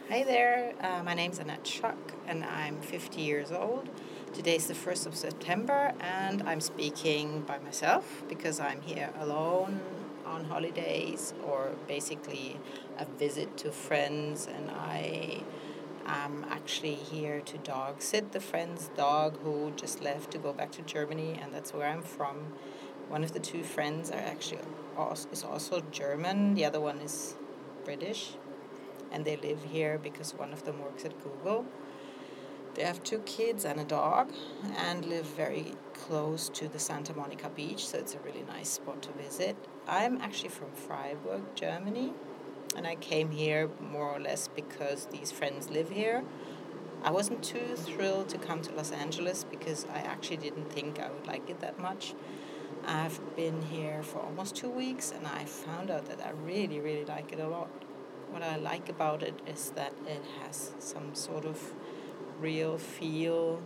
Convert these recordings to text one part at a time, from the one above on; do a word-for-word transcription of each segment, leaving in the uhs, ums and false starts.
Hi there, uh, my name's Annette Schuck and I'm fifty years old. Today's the first of September and I'm speaking by myself because I'm here alone on holidays or basically a visit to friends, and I am actually here to dog sit the friend's dog who just left to go back to Germany, and that's where I'm from. One of the two friends are actually also, is also German, the other one is British, and they live here because one of them works at Google. They have two kids and a dog and live very close to the Santa Monica beach, so it's a really nice spot to visit. I'm actually from Freiburg, Germany, and I came here more or less because these friends live here. I wasn't too thrilled to come to Los Angeles because I actually didn't think I would like it that much. I've been here for almost two weeks and I found out that I really, really like it a lot. What I like about it is that it has some sort of real feel,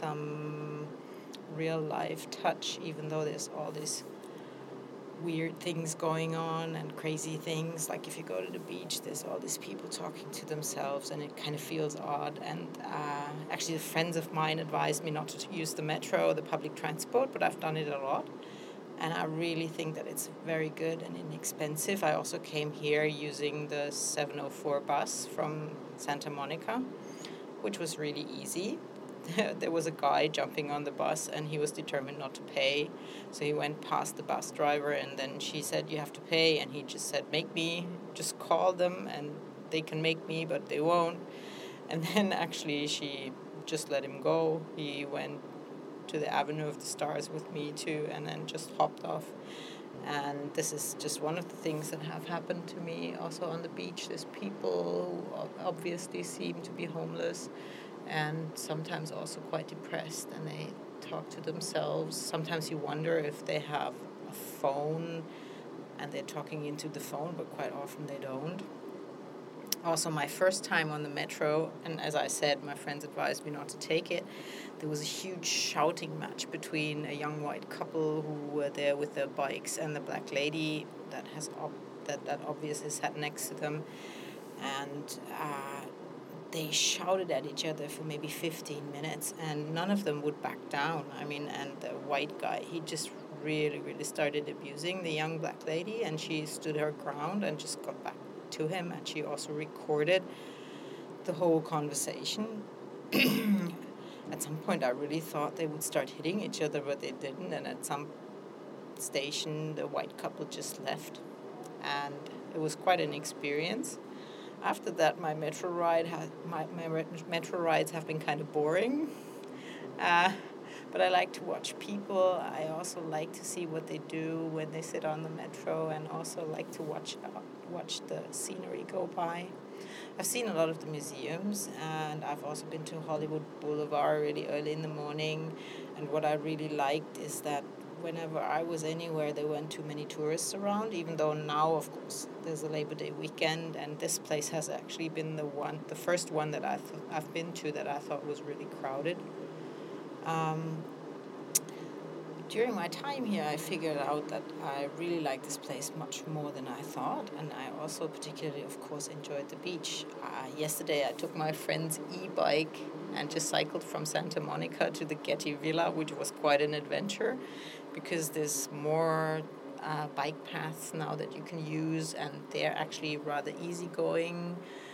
some real life touch, even though there's all these weird things going on and crazy things. Like if you go to the beach, there's all these people talking to themselves and it kind of feels odd. And uh, actually, friends of mine advised me not to use the metro or the public transport, but I've done it a lot. And I really think that it's very good and inexpensive. I also came here using the seven oh four bus from Santa Monica, which was really easy. There was a guy jumping on the bus and he was determined not to pay. So he went past the bus driver and then she said, "You have to pay." And he just said, "Make me, just call them and they can make me, but they won't." And then actually she just let him go. He went to the Avenue of the Stars with me too, and then just hopped off. And this is just one of the things that have happened to me also on the beach. There's people who obviously seem to be homeless and sometimes also quite depressed, and they talk to themselves. Sometimes you wonder if they have a phone and they're talking into the phone, but quite often they don't. Also, my first time on the metro, and as I said, my friends advised me not to take it, there was a huge shouting match between a young white couple who were there with their bikes and the black lady that has op- that, that obviously sat next to them. And uh, they shouted at each other for maybe fifteen minutes, and none of them would back down. I mean, and the white guy, he just really, really started abusing the young black lady, and she stood her ground and just got back to him, and she also recorded the whole conversation. At some point, I really thought they would start hitting each other, but they didn't, and at some station, the white couple just left, and it was quite an experience. After that, my metro ride had my, my metro rides have been kind of boring. Uh, but I like to watch people. I also like to see what they do when they sit on the metro, and also like to watch uh, watch the scenery go by. I've seen a lot of the museums, and I've also been to Hollywood Boulevard really early in the morning. And what I really liked is that whenever I was anywhere, there weren't too many tourists around, even though now, of course, there's a Labor Day weekend, and this place has actually been the one, the first one that I've, I've been to that I thought was really crowded. Um, during my time here, I figured out that I really like this place much more than I thought, and I also particularly, of course, enjoyed the beach. Uh, yesterday, I took my friend's e-bike and just cycled from Santa Monica to the Getty Villa, which was quite an adventure because there's more uh, bike paths now that you can use, and they're actually rather easygoing.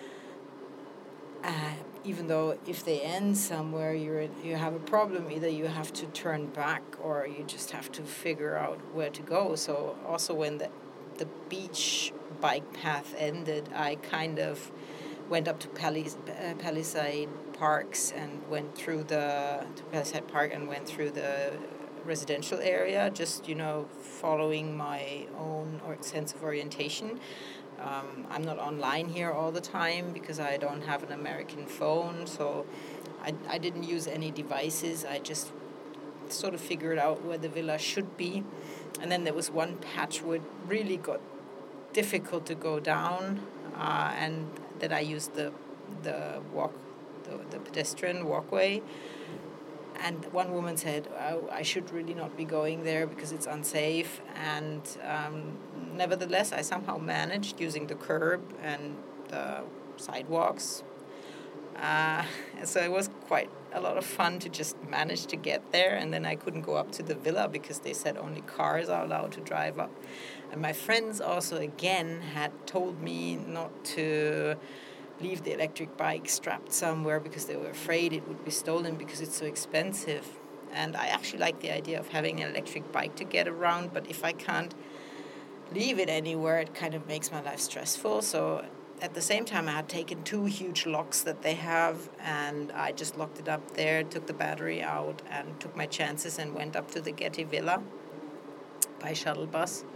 Uh, even though if they end somewhere, you're you have a problem. Either you have to turn back or you just have to figure out where to go. So also when the the beach bike path ended, I kind of went up to Palis, uh, Palisade Parks and went through the to Palisade Park and went through the residential area, just you know following my own or sense of orientation. Um, I'm not online here all the time because I don't have an American phone, so I, I didn't use any devices. I just sort of figured out where the villa should be. And then there was one patch where it really got difficult to go down, uh, and that I used the the walk, the, the pedestrian walkway. And one woman said, oh, I should really not be going there because it's unsafe. And um, nevertheless, I somehow managed using the curb and the sidewalks Uh, so it was quite a lot of fun to just manage to get there. And then I couldn't go up to the villa because they said only cars are allowed to drive up. And my friends also, again, had told me not to leave the electric bike strapped somewhere because they were afraid it would be stolen because it's so expensive. And I actually like the idea of having an electric bike to get around, but if I can't leave it anywhere, it kind of makes my life stressful. So at the same time, I had taken two huge locks that they have, and I just locked it up there, took the battery out, and took my chances and went up to the Getty Villa by shuttle bus.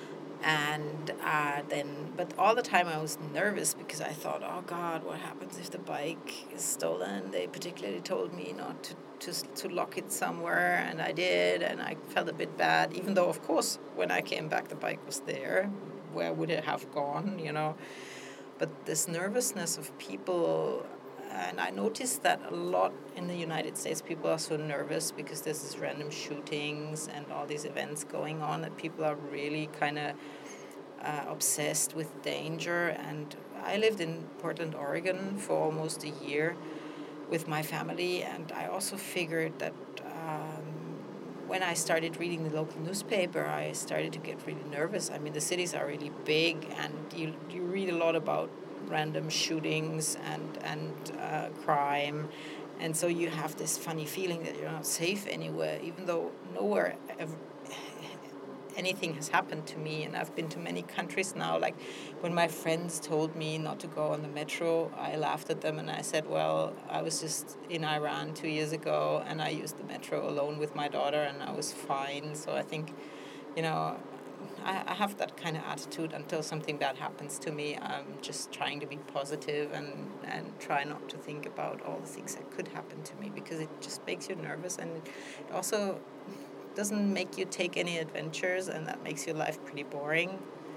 And uh, then, but all the time I was nervous because I thought, oh God, what happens if the bike is stolen? They particularly told me not to, to, to lock it somewhere, and I did, and I felt a bit bad, even though, of course, when I came back, the bike was there. Where would it have gone, you know? But this nervousness of people, and I noticed that a lot in the United States, people are so nervous because there's this random shootings and all these events going on that people are really kind of uh, obsessed with danger. And I lived in Portland, Oregon for almost a year with my family, and I also figured that um, when I started reading the local newspaper, I started to get really nervous. I mean, the cities are really big, and you you read a lot about random shootings and and uh, crime, and so you have this funny feeling that you're not safe anywhere, even though nowhere ever, anything has happened to me. And I've been to many countries now. Like when my friends told me not to go on the metro, I laughed at them and I said, well, I was just in Iran two years ago and I used the metro alone with my daughter and I was fine. So I think, you know, I, I have that kind of attitude until something bad happens to me. I'm just trying to be positive and, and try not to think about all the things that could happen to me, because it just makes you nervous, and it also doesn't make you take any adventures, and that makes your life pretty boring.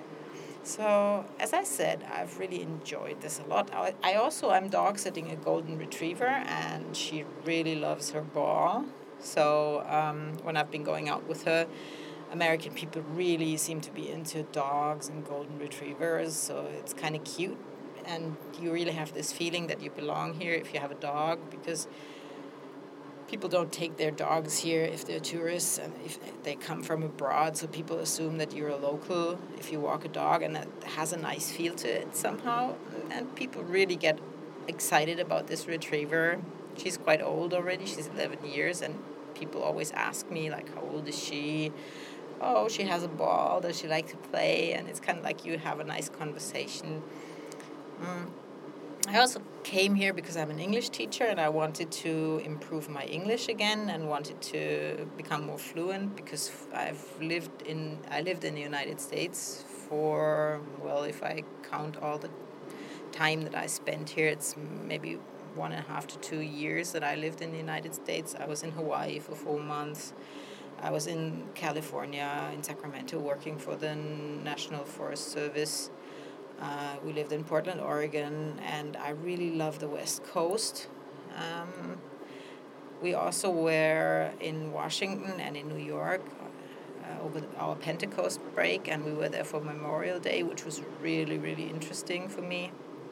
So, as I said, I've really enjoyed this a lot. I, I also am dog sitting a golden retriever, and she really loves her ball. So, um, when I've been going out with her, American people really seem to be into dogs and golden retrievers, so it's kind of cute. And you really have this feeling that you belong here if you have a dog, because people don't take their dogs here if they're tourists and if they come from abroad, so people assume that you're a local if you walk a dog, and that has a nice feel to it somehow. And people really get excited about this retriever. She's quite old already, she's eleven years, and people always ask me, like, how old is she? Oh, she has a ball, does she like to play? And it's kind of like you have a nice conversation. Mm. I also came here because I'm an English teacher and I wanted to improve my English again and wanted to become more fluent, because I've lived in I lived in the United States for, well, if I count all the time that I spent here, it's maybe one and a half to two years that I lived in the United States. I was in Hawaii for four months. I was in California, in Sacramento, working for the National Forest Service. Uh, we lived in Portland, Oregon, and I really love the West Coast. Um, we also were in Washington and in New York uh, over our Pentecost break, and we were there for Memorial Day, which was really, really interesting for me.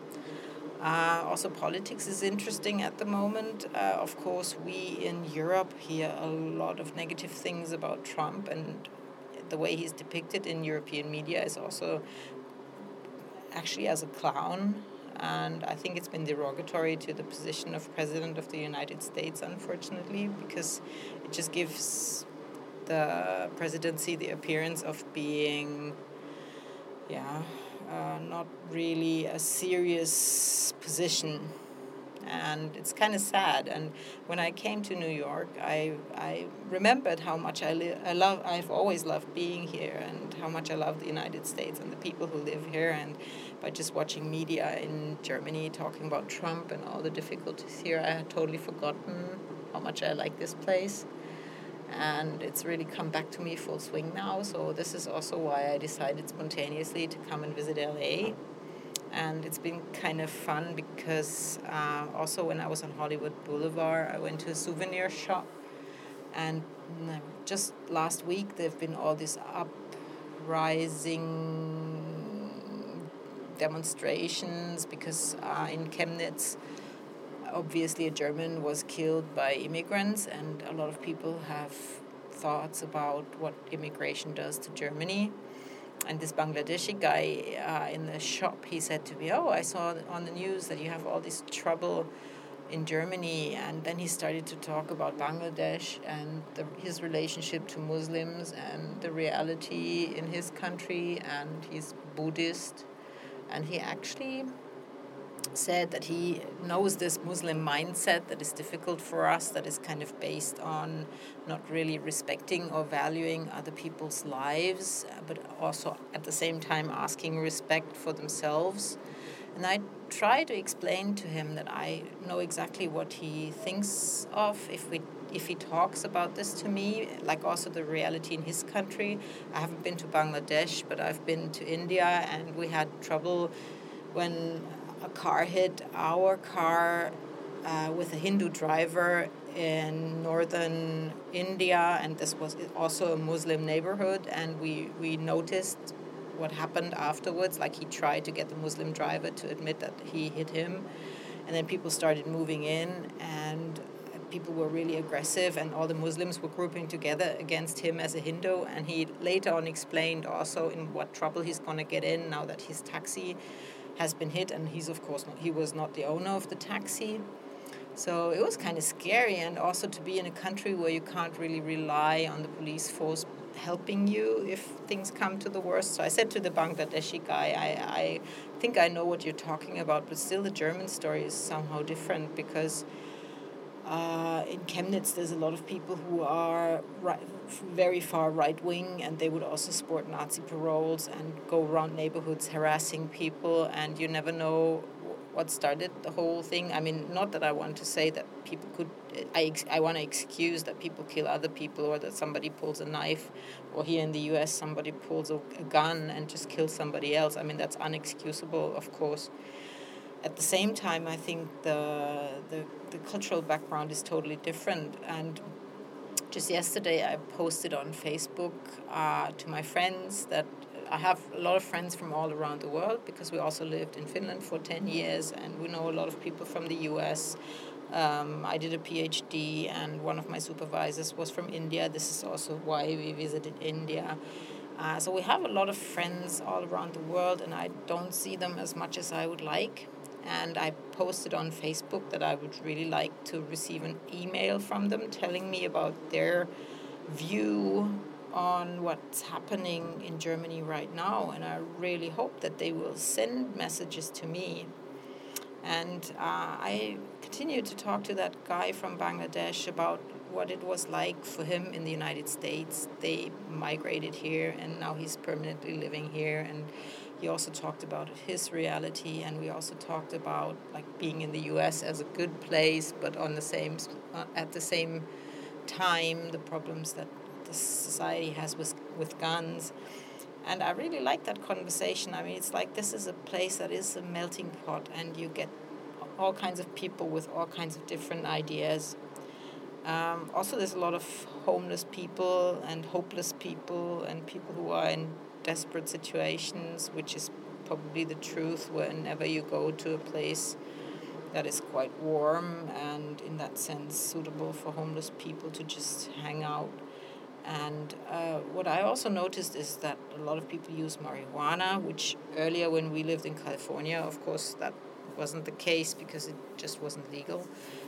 Uh, also, politics is interesting at the moment. Uh, of course, we in Europe hear a lot of negative things about Trump, and the way he's depicted in European media is also actually as a clown, and I think it's been derogatory to the position of President of the United States, unfortunately, because it just gives the presidency the appearance of being, yeah, uh, not really a serious position. And it's kind of sad. And when I came to New York, I I remembered how much I li- I love. I've always loved being here, and how much I love the United States and the people who live here. And by just watching media in Germany talking about Trump and all the difficulties here, I had totally forgotten how much I like this place. And it's really come back to me full swing now. So this is also why I decided spontaneously to come and visit L A. And it's been kind of fun because uh, also when I was on Hollywood Boulevard, I went to a souvenir shop. And just last week, there have been all these uprising demonstrations because uh, in Chemnitz, obviously, a German was killed by immigrants, and a lot of people have thoughts about what immigration does to Germany. And this Bangladeshi guy uh, in the shop, he said to me, "Oh, I saw on the news that you have all this trouble in Germany." And then he started to talk about Bangladesh and the, his relationship to Muslims and the reality in his country. And he's Buddhist. And he actually said that he knows this Muslim mindset that is difficult for us, that is kind of based on not really respecting or valuing other people's lives, but also at the same time asking respect for themselves. And I try to explain to him that I know exactly what he thinks of if we if he talks about this to me, like also the reality in his country. I haven't been to Bangladesh, but I've been to India, and we had trouble when a car hit our car uh, with a Hindu driver in northern India, and this was also a Muslim neighborhood, and we, we noticed what happened afterwards. Like, he tried to get the Muslim driver to admit that he hit him, and then people started moving in, and people were really aggressive, and all the Muslims were grouping together against him as a Hindu, and he later on explained also in what trouble he's going to get in now that his taxi has been hit, and he's of course not, he was not the owner of the taxi. So it was kind of scary, and also to be in a country where you can't really rely on the police force helping you if things come to the worst. So I said to the Bangladeshi guy, I, I think I know what you're talking about, but still the German story is somehow different, because Uh, in Chemnitz, there's a lot of people who are right, very far right-wing, and they would also sport Nazi paroles and go around neighborhoods harassing people, and you never know what started the whole thing. I mean, not that I want to say that people could... I, ex- I want to excuse that people kill other people, or that somebody pulls a knife, or here in the U S somebody pulls a, a gun and just kills somebody else. I mean, that's unexcusable, of course. At the same time, I think the, the the cultural background is totally different. And just yesterday, I posted on Facebook uh, to my friends that I have a lot of friends from all around the world, because we also lived in Finland for ten years, and we know a lot of people from the U S. Um, I did a PhD, and one of my supervisors was from India. This is also why we visited India. Uh, so we have a lot of friends all around the world, and I don't see them as much as I would like. And I posted on Facebook that I would really like to receive an email from them telling me about their view on what's happening in Germany right now. And I really hope that they will send messages to me. And uh, I continued to talk to that guy from Bangladesh about what it was like for him in the United States. They migrated here, and now he's permanently living here. And he also talked about his reality, and we also talked about like being in the U S as a good place, but on the same uh, at the same time the problems that the society has with with guns. And I really like that conversation. I mean, it's like this is a place that is a melting pot, and you get all kinds of people with all kinds of different ideas. Um, also, there's a lot of homeless people and hopeless people and people who are in desperate situations, which is probably the truth whenever you go to a place that is quite warm and in that sense suitable for homeless people to just hang out. And uh, what I also noticed is that a lot of people use marijuana, which earlier when we lived in California, of course, that wasn't the case because it just wasn't legal.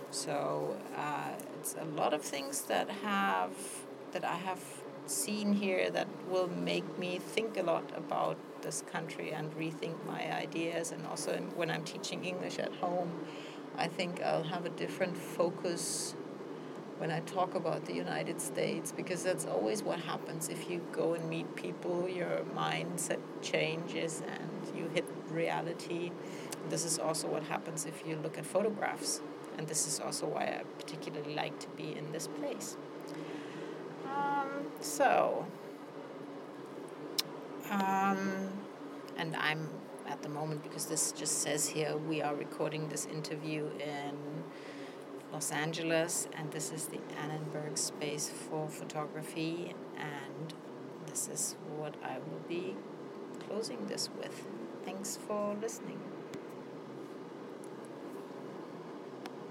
So uh, it's a lot of things that have that I have seen here that will make me think a lot about this country and rethink my ideas. And also when I'm teaching English at home, I think I'll have a different focus when I talk about the United States, because that's always what happens. If you go and meet people, your mindset changes and you hit reality. This is also what happens if you look at photographs. And this is also why I particularly like to be in this place. Um, so, um, and I'm at the moment, because this just says here, we are recording this interview in Los Angeles, and this is the Annenberg Space for Photography, and this is what I will be closing this with. Thanks for listening.